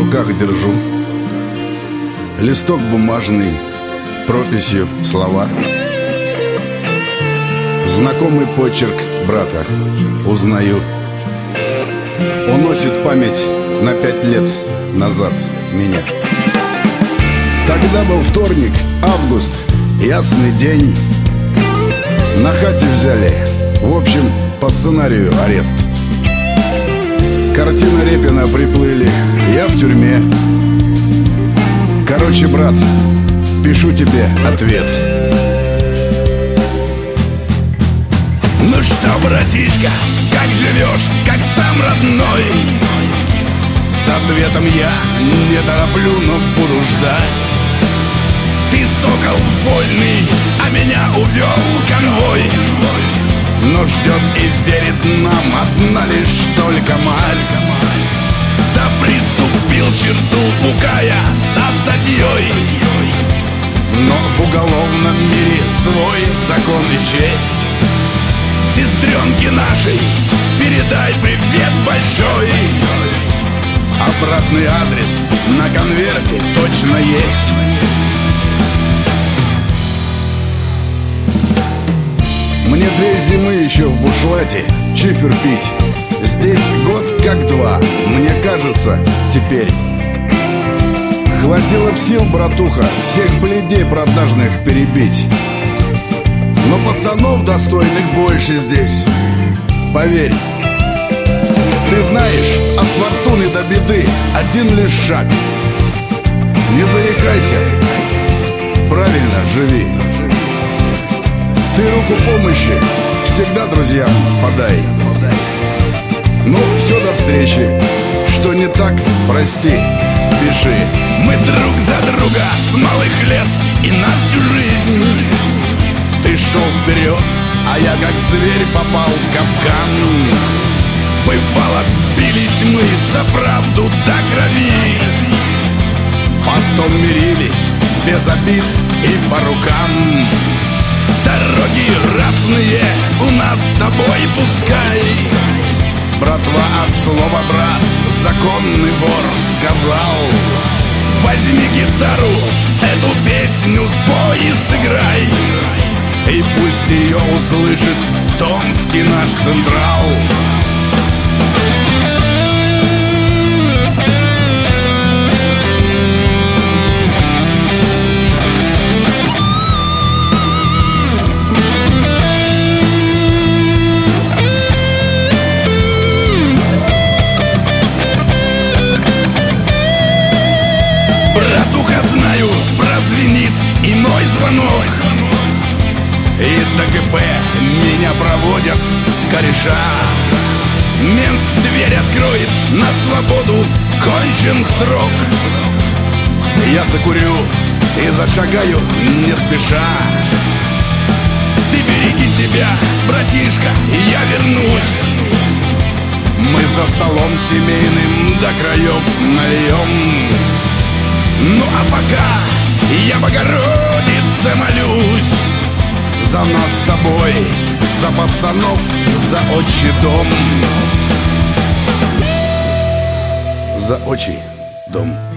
руках держу листок бумажный, прописью слова. Знакомый почерк брата узнаю. Уносит память на 5 лет назад меня. Тогда был вторник, август, ясный день. На хате взяли, в общем, по сценарию арест. Картина Репина приплыли, я в тюрьме. Короче, брат, пишу тебе ответ. Ну что, братишка, как живешь, как сам родной? С ответом я не тороплю, но буду ждать. Ты сокол вольный, а меня увел конвой. Но ждет и верит нам одна лишь только мать. Да приступил черту, пукая со статьей. Но в уголовном мире свой закон и честь. Сестренке нашей передай привет большой. Обратный адрес на конверте точно есть. Мне 2 зимы еще в бушлате чифер пить. Здесь год как 2, мне кажется, теперь. Хватило б сил, братуха, всех бледей продажных перебить. Но пацанов достойных больше здесь, поверь. Ты знаешь, от фортуны до беды один лишь шаг. Не зарекайся, правильно живи. Ты руку помощи всегда друзьям подай. Ну, все, до встречи. Что не так, прости, пиши. Мы друг за друга с малых лет и на всю жизнь. Ты шел вперед, а я как зверь попал в капкан. Бывало, бились мы за правду до крови. Потом мирились без обид и по рукам. Дороги разные у нас с тобой пускай. Братва от слова брат, законный вор сказал. Возьми гитару, эту песню спой и сыграй. И пусть ее услышит Томский наш Централ. Братуха, знаю, прозвенит и мой звонок. И ДГБ меня проводят кореша. Мент дверь откроет, на свободу кончен срок. Я закурю и зашагаю не спеша. Ты береги себя, братишка, и я вернусь. Мы за столом семейным до краев нальем. Ну а пока я Богородице молюсь. За нас с тобой, за пацанов, за отчий дом. За отчий дом.